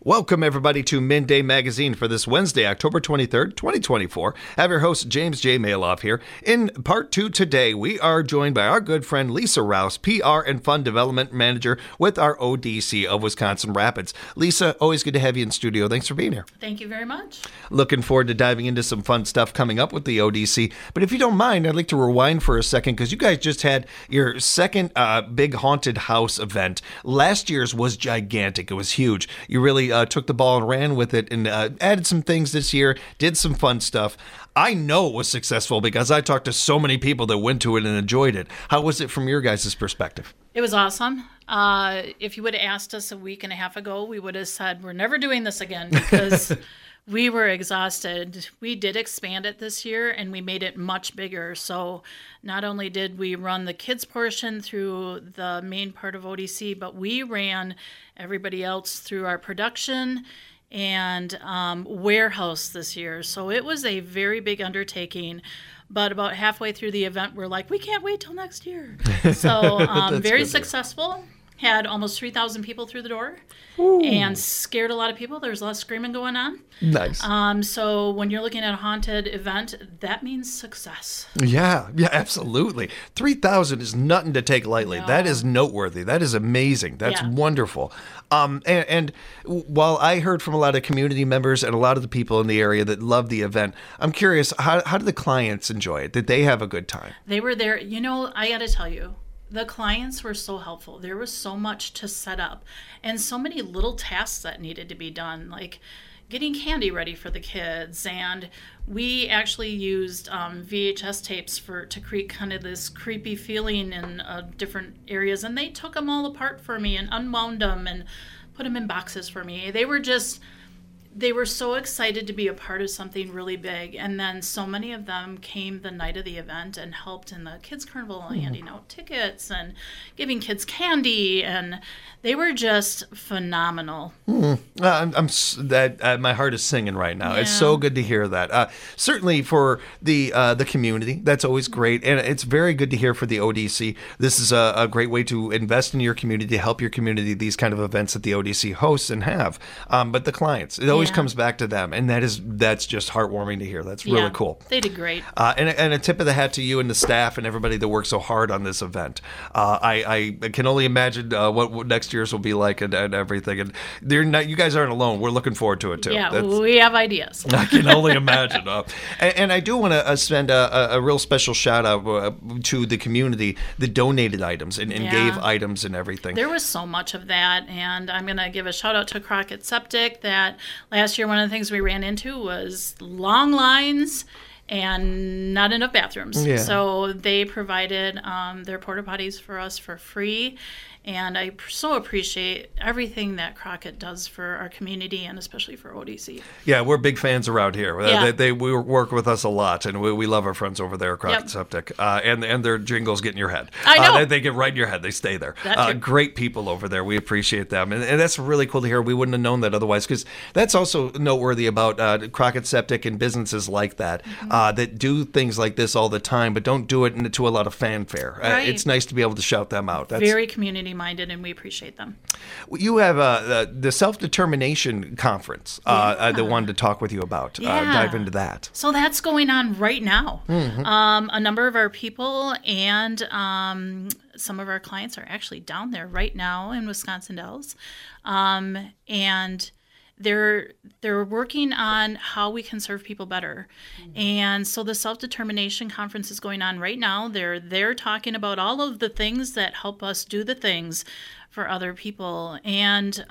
Welcome, everybody, to Midday Magazine for this Wednesday, October 23rd, 2024. I have your host, James J. Maloff here. In part two today, we are joined by our good friend Lisa Rouse, PR and Fund Development Manager with our ODC of Wisconsin Rapids. Lisa, always good to have you in studio. Thanks for being here. Thank you very much. Looking forward to diving into some fun stuff coming up with the ODC. But if you don't mind, I'd like to rewind for a second because you guys just had your second big haunted house event. Last year's was gigantic. It was huge. You really took the ball and ran with it and added some things this year, did some fun stuff. I know it was successful because I talked to so many people that went to it and enjoyed it. How was it from your guys' perspective? It was awesome. If you would have asked us a week and a half ago, we would have said, we're never doing this again because we were exhausted. We did expand it this year and we made it much bigger. So not only did we run the kids portion through the main part of ODC, but we ran everybody else through our production and warehouse this year. So it was a very big undertaking. But about halfway through the event, we're like, we can't wait till next year. So very successful. Had almost 3,000 people through the door. Ooh. And scared a lot of people. There's a lot of screaming going on. Nice. So when you're looking at a haunted event, that means success. Yeah, absolutely. 3,000 is nothing to take lightly. No. That is noteworthy. That is amazing. That's wonderful. And while I heard from a lot of community members and a lot of the people in the area that loved the event, I'm curious, how did the clients enjoy it? Did they have a good time? They were there. You know, I got to tell you, the clients were so helpful. There was so much to set up and so many little tasks that needed to be done, like getting candy ready for the kids. And we actually used VHS tapes to create kind of this creepy feeling in different areas. And they took them all apart for me and unwound them and put them in boxes for me. They were so excited to be a part of something really big. And then so many of them came the night of the event and helped in the kids carnival, handing out tickets and giving kids candy. And they were just phenomenal. My heart is singing right now. Yeah. It's so good to hear that. Certainly for the community, that's always great. And it's very good to hear for the ODC. This is a great way to invest in your community, help your community, these kind of events that the ODC hosts and have. But the clients, it always comes back to them, and that's just heartwarming to hear. That's really cool. They did great. And a tip of the hat to you and the staff and everybody that worked so hard on this event. I can only imagine what next year's will be like and everything. And you guys aren't alone. We're looking forward to it too. Yeah, we have ideas. I can only imagine. And I do want to send a real special shout out to the community that donated items and gave items and everything. There was so much of that, and I'm going to give a shout out to Crockett Septic that last year, one of the things we ran into was long lines and not enough bathrooms. Yeah. So they provided their porta potties for us for free. And I so appreciate everything that Crockett does for our community and especially for ODC. Yeah, we're big fans around here. Yeah. They work with us a lot, and we love our friends over there at Crockett Septic. And their jingles get in your head. I know. They get right in your head. They stay there. Great people over there. We appreciate them. And that's really cool to hear. We wouldn't have known that otherwise, because that's also noteworthy about Crockett Septic and businesses like that, that do things like this all the time, but don't do it to a lot of fanfare. Right. It's nice to be able to shout them out. That's very community-minded, and we appreciate them. You have the Self-Determination Conference that I wanted to talk with you about. Dive into that. So that's going on right now. Mm-hmm. A number of our people and some of our clients are actually down there right now in Wisconsin Dells. And they're working on how we can serve people better. Mm-hmm. And so the Self-Determination Conference is going on right now. They're talking about all of the things that help us do the things for other people. And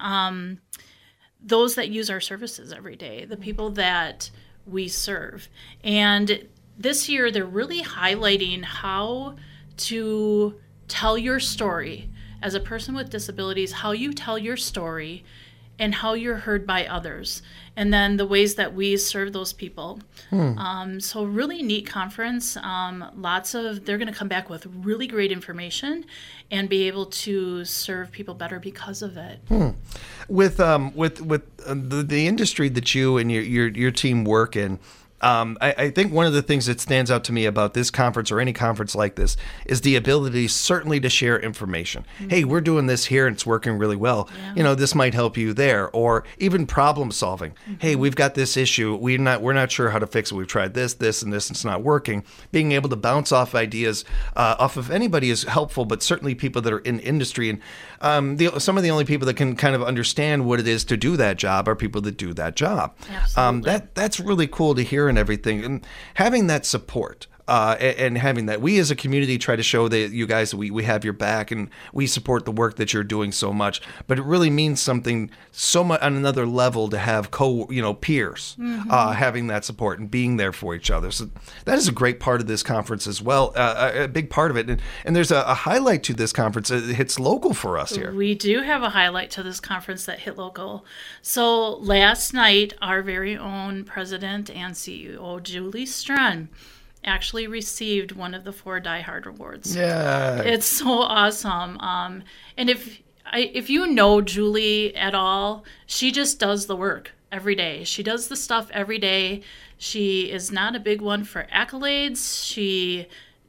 those that use our services every day, the people that we serve. And this year, they're really highlighting how to tell your story as a person with disabilities, how you tell your story and how you're heard by others, and then the ways that we serve those people. So really neat conference. They're going to come back with really great information and be able to serve people better because of it. With the industry that you and your team work in, I think one of the things that stands out to me about this conference or any conference like this is the ability certainly to share information. Hey, we're doing this here and it's working really well. This might help you there. Or even problem solving. Hey, we've got this issue. We're not sure how to fix it. We've tried this, and this, and it's not working. Being able to bounce off ideas off of anybody is helpful, but certainly people that are in industry. And some of the only people that can kind of understand what it is to do that job are people that do that job. Absolutely. That's really cool to hear and everything. And having that support. And having that, we as a community try to show that you guys, we have your back and we support the work that you're doing so much. But it really means something so much on another level to have peers having that support and being there for each other. So that is a great part of this conference as well, a big part of it. And there's a highlight to this conference that hits local for us here. We do have a highlight to this conference that hit local. So last night, our very own president and CEO, Julie Strun, actually received one of the 4 Die Hard awards. Yeah, it's so awesome. And if you know Julie at all, she just does the work every day. She does the stuff every day. She is not a big one for accolades. She's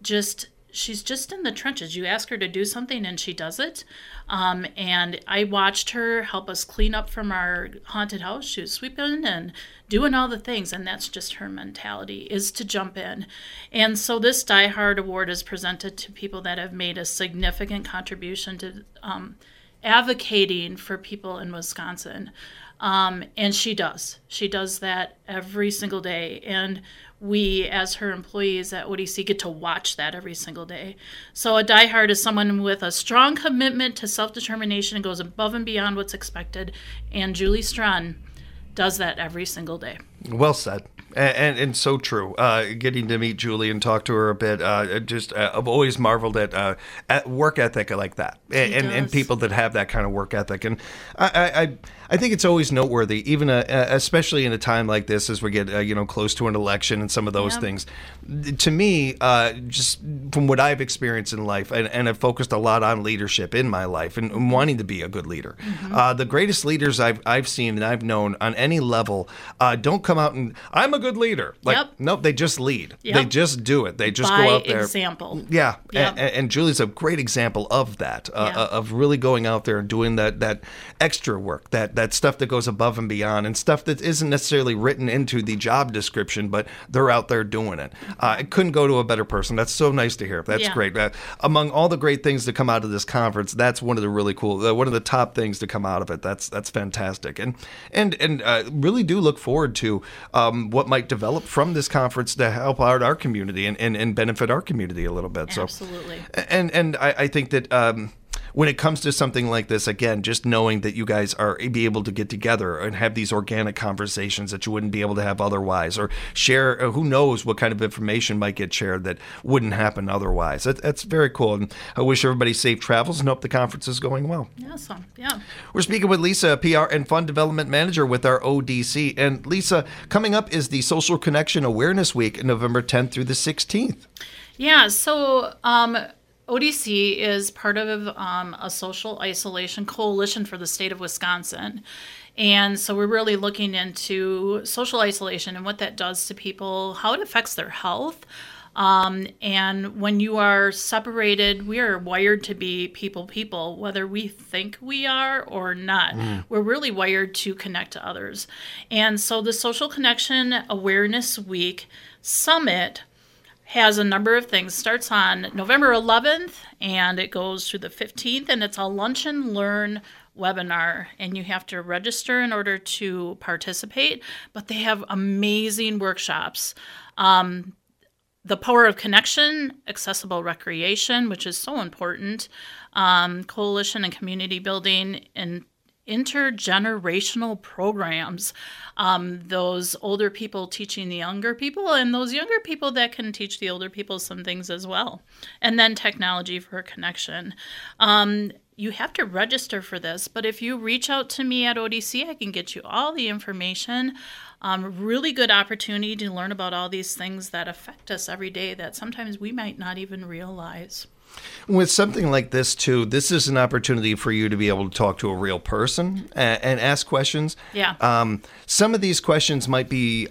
just in the trenches. You ask her to do something and she does it. And I watched her help us clean up from our haunted house. She was sweeping and doing all the things, and that's just her mentality, is to jump in. And so this Die Hard Award is presented to people that have made a significant contribution to advocating for people in Wisconsin. And she does. She does that every single day. And we, as her employees at ODC, get to watch that every single day. So a diehard is someone with a strong commitment to self-determination and goes above and beyond what's expected. And Julie Strun does that every single day. Well said. And so true. Getting to meet Julie and talk to her a bit, I've always marveled at work ethic like that, and people that have that kind of work ethic. And I think it's always noteworthy, even especially in a time like this, as we get close to an election and some of those things. To me, just from what I've experienced in life, and I've focused a lot on leadership in my life and wanting to be a good leader. The greatest leaders I've seen and I've known on any level don't come out and I'm a good leader. Nope, they just lead. They just do it. They just go out there. Example. Yeah, and Julie's a great example of that, of really going out there and doing that extra work, that stuff that goes above and beyond, and stuff that isn't necessarily written into the job description, but they're out there doing it. I couldn't go to a better person. That's so nice to hear. That's great. Among all the great things to come out of this conference, that's one of the really cool, one of the top things to come out of it. That's fantastic, and really do look forward to what might develop from this conference to help out our community and benefit our community a little bit. Absolutely. So, and I think that when it comes to something like this, again, just knowing that you guys are be able to get together and have these organic conversations that you wouldn't be able to have otherwise, or share, who knows what kind of information might get shared that wouldn't happen otherwise. That's very cool. And I wish everybody safe travels and hope the conference is going well. Awesome. Yeah. We're speaking with Lisa, PR and Fund Development Manager with our ODC. And Lisa, coming up is the Social Connection Awareness Week, November 10th through the 16th. Yeah. So, ODC is part of a social isolation coalition for the state of Wisconsin. And so we're really looking into social isolation and what that does to people, how it affects their health. And when you are separated, we are wired to be people, whether we think we are or not. We're really wired to connect to others. And so the Social Connection Awareness Week Summit has a number of things. Starts on November 11th and it goes through the 15th, and it's a lunch and learn webinar, and you have to register in order to participate, but they have amazing workshops. The power of connection, accessible recreation, which is so important, coalition and community building, and intergenerational programs, those older people teaching the younger people, and those younger people that can teach the older people some things as well. And then technology for connection. You have to register for this, but if you reach out to me at ODC, I can get you all the information. Really good opportunity to learn about all these things that affect us every day that sometimes we might not even realize. With something like this, too, this is an opportunity for you to be able to talk to a real person and ask questions. Yeah. Some of these questions might be,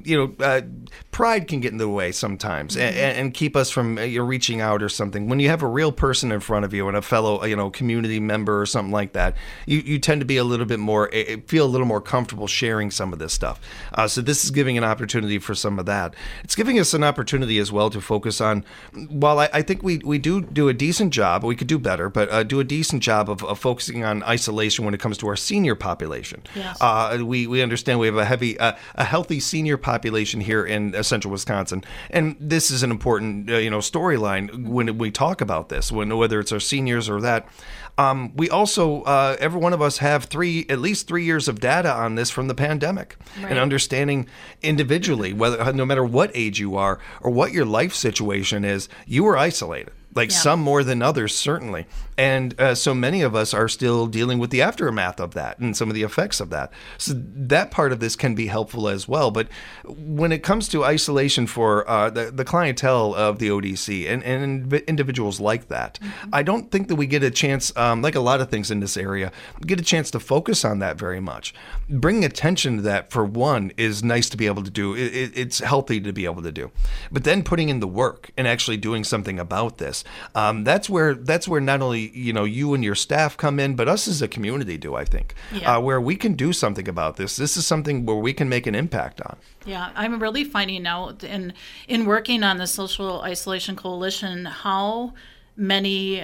pride can get in the way sometimes and keep us from reaching out or something. When you have a real person in front of you and a fellow, community member or something like that, you tend to be a little bit more, feel a little more comfortable sharing some of this stuff. So this is giving an opportunity for some of that. It's giving us an opportunity as well to focus on, while I think we do a decent job, we could do better, but do a decent job of focusing on isolation when it comes to our senior population. Yes. We understand we have a healthy senior population here in central Wisconsin, and this is an important storyline when we talk about this, whether it's our seniors or that. We also, every one of us have at least 3 years of data on this from the pandemic, Right. and understanding individually, no matter what age you are or what your life situation is, you were isolated. Like Yeah. some more than others, certainly. And so many of us are still dealing with the aftermath of that and some of the effects of that. So that part of this can be helpful as well. But when it comes to isolation for the clientele of the ODC and individuals like that, I don't think that we get a chance, like a lot of things in this area, get a chance to focus on that very much. Bringing attention to that, for one, is nice to be able to do. It's healthy to be able to do. But then putting in the work and actually doing something about this, that's where not only you and your staff come in, but us as a community do, I think. Yeah. Where we can do something about this. This is something where we can make an impact on. Yeah, I'm really finding out in working on the Social Isolation Coalition how many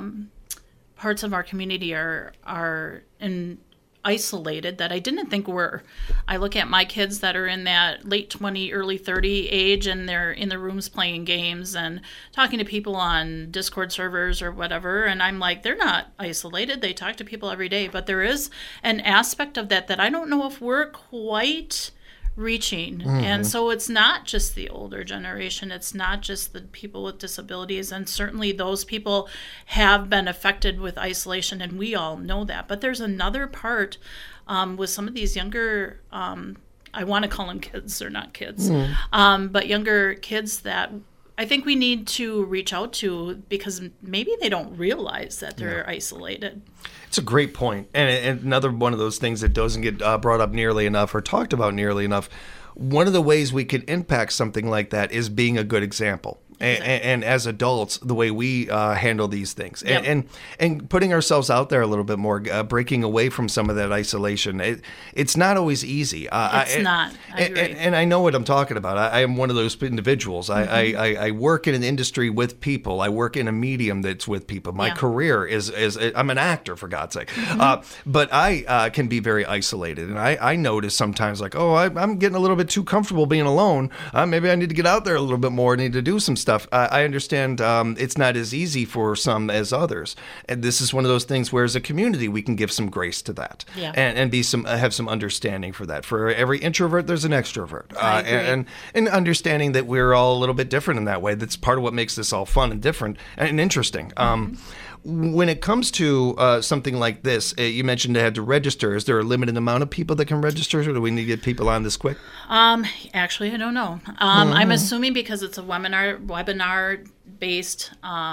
parts of our community are isolated that I didn't think were. I look at my kids that are in that late 20, early 30 age, and they're in the rooms playing games and talking to people on Discord servers or whatever, and I'm like, they're not isolated. They talk to people every day, but there is an aspect of that I don't know if we're quite reaching. And so it's not just the older generation, it's not just the people with disabilities, and certainly those people have been affected with isolation, and we all know that. But there's another part with some of these younger, I want to call them kids, they're not kids, but younger kids that I think we need to reach out to, because maybe they don't realize that they're isolated. It's a great point. And another one of those things that doesn't get brought up nearly enough or talked about nearly enough. One of the ways we can impact something like that is being a good example. Exactly. And as adults, the way we handle these things, Yep. and putting ourselves out there a little bit more, breaking away from some of that isolation. It's not always easy. It's not. I agree. And I know what I'm talking about. I am one of those individuals. I work in an industry with people. I work in a medium that's with people. My Yeah. career is I'm an actor, for God's sake. But I can be very isolated, and I notice sometimes like, I'm getting a little bit too comfortable being alone. Maybe I need to get out there a little bit more. I need to do some stuff. I understand it's not as easy for some as others, and this is one of those things where, as a community, we can give some grace to that, Yeah. and be have some understanding for that. For every introvert, there's an extrovert, I agree. and understanding that we're all a little bit different in that way. That's part of what makes this all fun and different and interesting. When it comes to something like this, you mentioned they had to register. Is there a limited amount of people that can register, or do we need to get people on this quick? Actually, I don't know. I'm assuming because it's a webinar based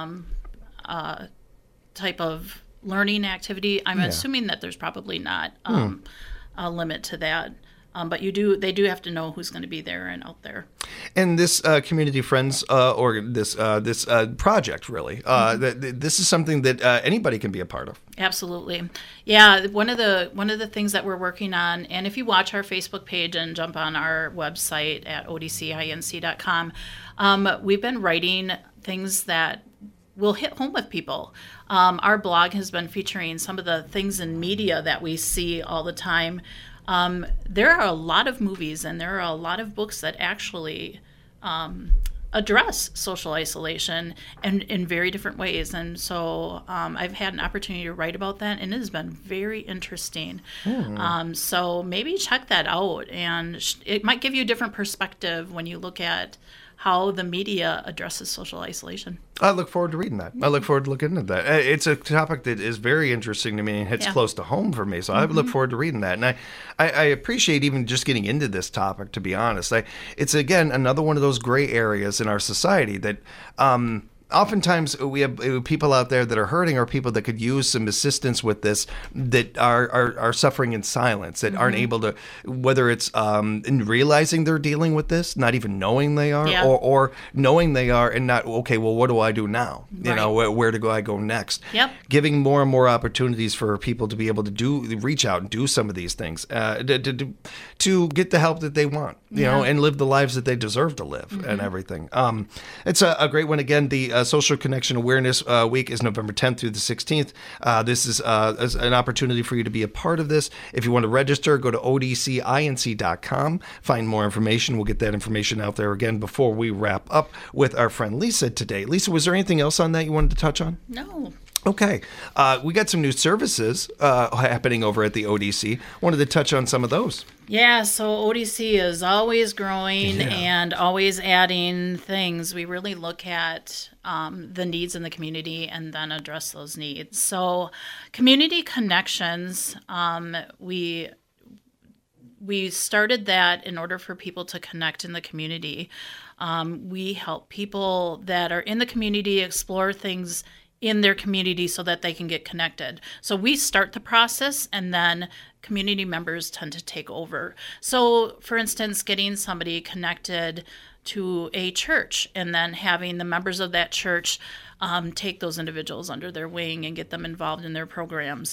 type of learning activity. I'm assuming that there's probably not a limit to that. But they do have to know who's going to be there and out there. And this Community Friends this project, really, this is something that anybody can be a part of. Absolutely. Yeah, one of the things that we're working on, and if you watch our Facebook page and jump on our website at odcinc.com, we've been writing things that will hit home with people. Our blog has been featuring some of the things in media that we see all the time. There are a lot of movies and there are a lot of books that actually address social isolation and in very different ways. And so I've had an opportunity to write about that, and it has been very interesting. So maybe check that out, and it might give you a different perspective when you look at how the media addresses social isolation. I look forward to reading that. I look forward to looking into that. It's a topic that is very interesting to me and hits close to home for me. So I look forward to reading that. And I appreciate even just getting into this topic, to be honest. It's, again, another one of those gray areas in our society that oftentimes we have people out there that are hurting, or people that could use some assistance with this, that are suffering in silence, that aren't able to, whether it's in realizing they're dealing with this, not even knowing they are, or knowing they are and not, okay, well, what do I do now? You know, where do I go next? Yep. Giving more and more opportunities for people to be able to reach out and do some of these things, to get the help that they want, you know, and live the lives that they deserve to live and everything. It's a great one. Again, the Social Connection Awareness Week is November 10th through the 16th. This is an opportunity for you to be a part of this. If you want to register, go to odcinc.com, find more information. We'll get that information out there again before we wrap up with our friend Lisa today. Lisa, was there anything else on that you wanted to touch on? No. Okay. We got some new services happening over at the ODC. Wanted to touch on some of those. Yeah, so ODC is always growing and always adding things. We really look at the needs in the community and then address those needs. So Community Connections, we started that in order for people to connect in the community. We help people that are in the community explore things in their community so that they can get connected. So we start the process and then community members tend to take over. So for instance, getting somebody connected to a church and then having the members of that church take those individuals under their wing and get them involved in their programs.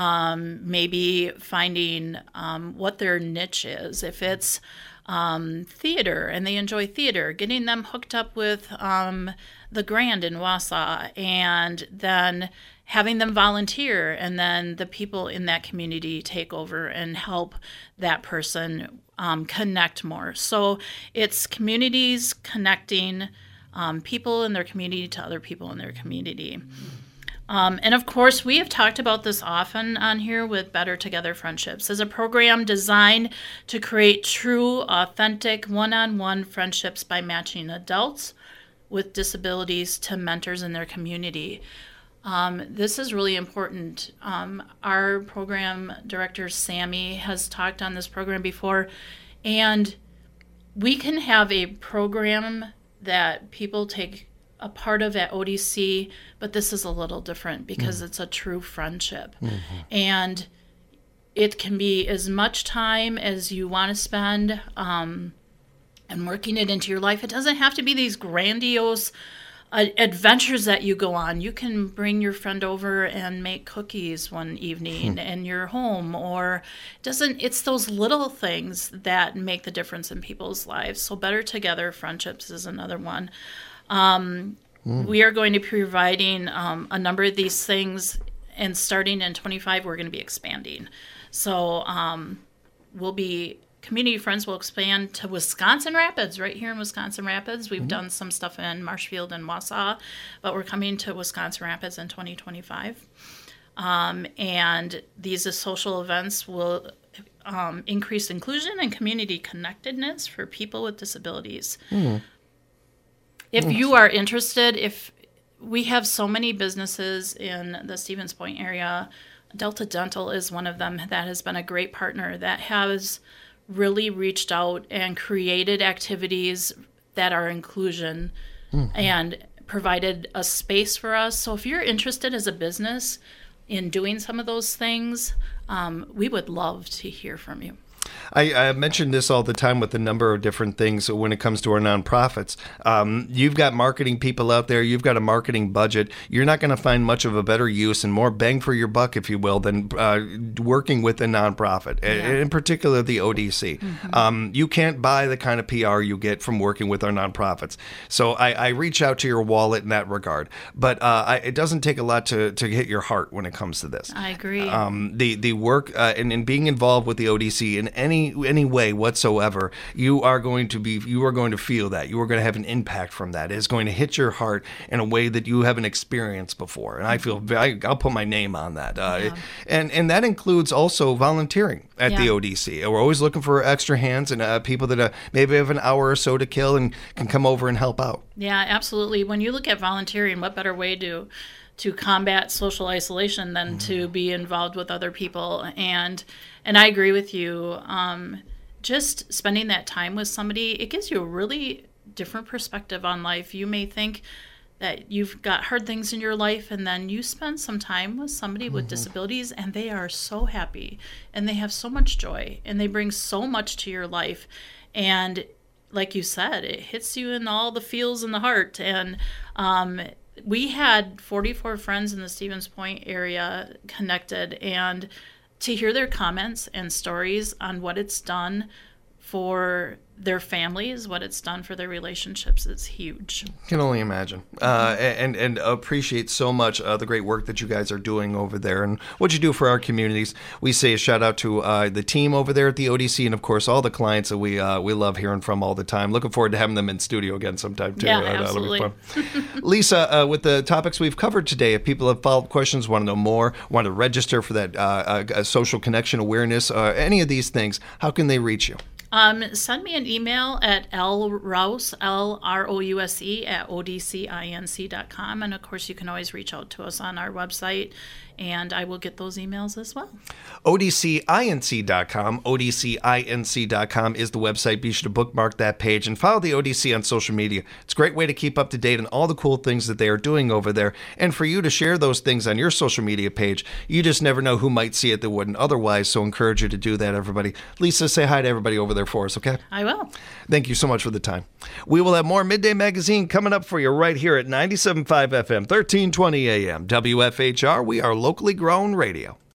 Maybe finding what their niche is. If it's theater and they enjoy theater, getting them hooked up with the Grand in Wausau, and then having them volunteer, and then the people in that community take over and help that person connect more. So it's communities connecting people in their community to other people in their community. And of course, we have talked about this often on here with Better Together Friendships as a program designed to create true, authentic, one-on-one friendships by matching adults with disabilities to mentors in their community. This is really important. Our program director, Sammy, has talked on this program before, and we can have a program that people take a part of at ODC, but this is a little different because it's a true friendship. And it can be as much time as you want to spend and working it into your life. It doesn't have to be these grandiose adventures that you go on. You can bring your friend over and make cookies one evening in your home, or it's those little things that make the difference in people's lives. So Better Together Friendships is another one. We are going to be providing a number of these things, and starting in 25, we're going to be expanding. So Community Friends will expand to Wisconsin Rapids, right here in Wisconsin Rapids. We've done some stuff in Marshfield and Wausau, but we're coming to Wisconsin Rapids in 2025. And these social events will increase inclusion and community connectedness for people with disabilities. If you are interested, if we have so many businesses in the Stevens Point area, Delta Dental is one of them that has been a great partner that has really reached out and created activities that are inclusion and provided a space for us. So if you're interested as a business in doing some of those things, we would love to hear from you. I mention this all the time with a number of different things when it comes to our nonprofits. You've got marketing people out there. You've got a marketing budget. You're not going to find much of a better use and more bang for your buck, if you will, than working with a nonprofit, in particular the ODC. You can't buy the kind of PR you get from working with our nonprofits. So I reach out to your wallet in that regard. But it doesn't take a lot to hit your heart when it comes to this. I agree. The work and being involved with the ODC in any way whatsoever, you are going to feel that. You are going to have an impact from that. It's going to hit your heart in a way that you haven't experienced before. And I feel I'll put my name on that. And that includes also volunteering at the ODC. We're always looking for extra hands and people that maybe have an hour or so to kill and can come over and help out. Yeah, absolutely. When you look at volunteering, what better way to combat social isolation than to be involved with other people. And I agree with you. Just spending that time with somebody, it gives you a really different perspective on life. You may think that you've got hard things in your life, and then you spend some time with somebody with Mm-hmm. disabilities, and they are so happy, and they have so much joy, and they bring so much to your life. And like you said, it hits you in all the feels in the heart. And we had 44 friends in the Stevens Point area connected, and to hear their comments and stories on what it's done for their families, what it's done for their relationships, is huge. Can only imagine, and appreciate so much the great work that you guys are doing over there and what you do for our communities. We say a shout out to the team over there at the ODC, and of course all the clients that we love hearing from all the time. Looking forward to having them in studio again sometime too. Yeah, That'll be absolutely. fun. Lisa, with the topics we've covered today, if people have follow-up questions, want to know more, want to register for that social connection awareness, any of these things, how can they reach you? Send me an email at lrouse, LROUSE, at odcinc.com. And of course, you can always reach out to us on our website, and I will get those emails as well. odcinc.com. odcinc.com is the website. Be sure to bookmark that page and follow the ODC on social media. It's a great way to keep up to date on all the cool things that they are doing over there. And for you to share those things on your social media page, you just never know who might see it that wouldn't otherwise. So encourage you to do that, everybody. Lisa, say hi to everybody over there for us, okay? I will. Thank you so much for the time. We will have more Midday Magazine coming up for you right here at 97.5 FM, 1320 AM. WFHR, we are locally grown radio.